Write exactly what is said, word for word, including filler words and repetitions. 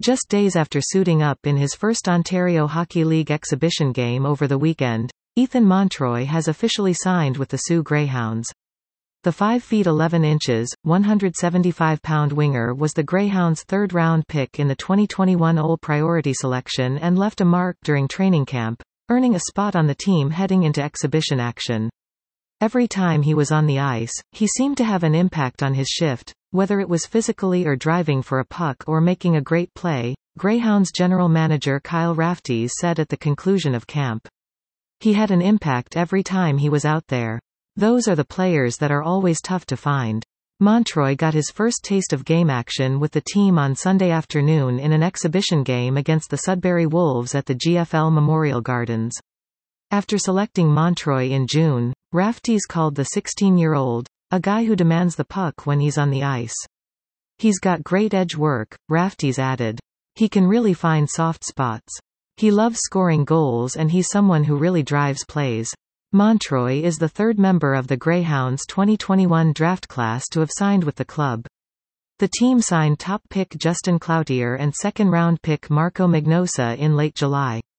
Just days after suiting up in his first Ontario Hockey League exhibition game over the weekend, Ethan Montroy has officially signed with the Soo Greyhounds. The five feet eleven inches, one hundred seventy-five pound winger was the Greyhounds' third-round pick in the twenty twenty-one O L priority selection and left a mark during training camp, earning a spot on the team heading into exhibition action. Every time he was on the ice, he seemed to have an impact on his shift, whether it was physically or driving for a puck or making a great play, Greyhounds general manager Kyle Raftees said at the conclusion of camp. He had an impact every time he was out there. Those are the players that are always tough to find. Montroy got his first taste of game action with the team on Sunday afternoon in an exhibition game against the Sudbury Wolves at the G F L Memorial Gardens. After selecting Montroy in June, Raftees called the sixteen-year-old, a guy who demands the puck when he's on the ice. He's got great edge work, Raftees added. He can really find soft spots. He loves scoring goals and he's someone who really drives plays. Montroy is the third member of the Greyhounds' twenty twenty-one draft class to have signed with the club. The team signed top pick Justin Cloutier and second-round pick Marco Magnosa in late July.